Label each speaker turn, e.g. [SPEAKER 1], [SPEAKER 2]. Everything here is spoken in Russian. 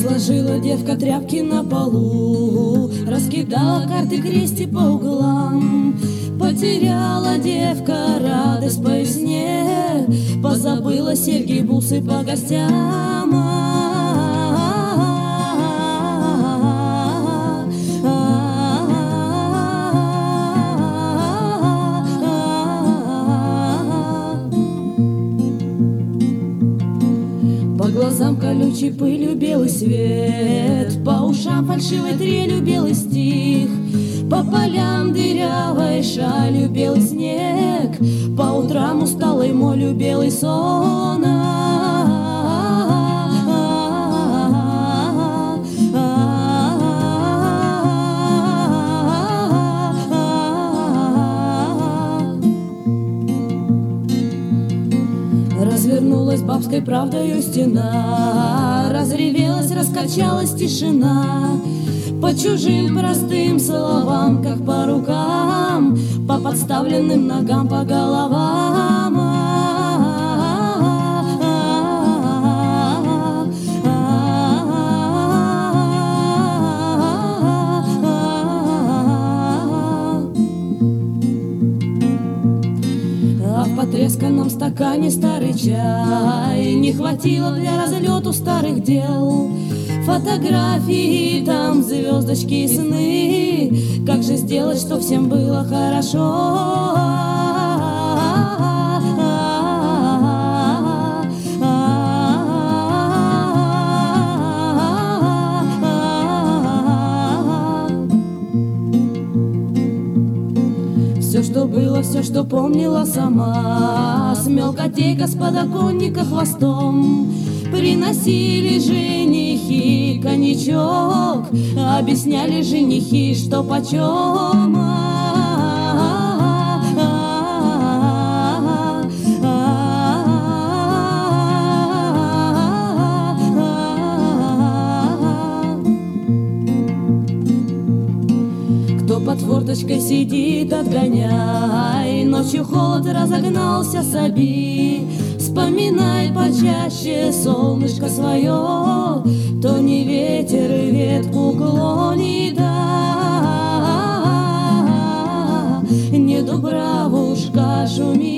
[SPEAKER 1] Разложила девка тряпки на полу, раскидала карты крести по углам. Потеряла девка радость по весне, позабыла серьги, бусы по гостям. По глазам колючей пылью белый свет, по ушам фальшивой трелью белый стих, по полям дырявой шалью белый снег, по утрам усталой молью белый сон. Развернулась бабской правдою стена, разревелась, раскачалась тишина. По чужим простым словам, как по рукам, по подставленным ногам, по головам. А в потресканном стакане старый чай не хватило для разлету старых дел. Фотографии, там звездочки и сны, как же сделать, чтоб всем было хорошо? Все, что было, все, что помнила сама, смел котейка с подоконника хвостом. Приносили женихи коньячок, объясняли женихи, что почем. Кто под форточкой сидит, отгоняй, ночью холод разогнался, соби. Вспоминай почаще солнышко свое, то не ветер и ветку клонит, не дубравушка шумит.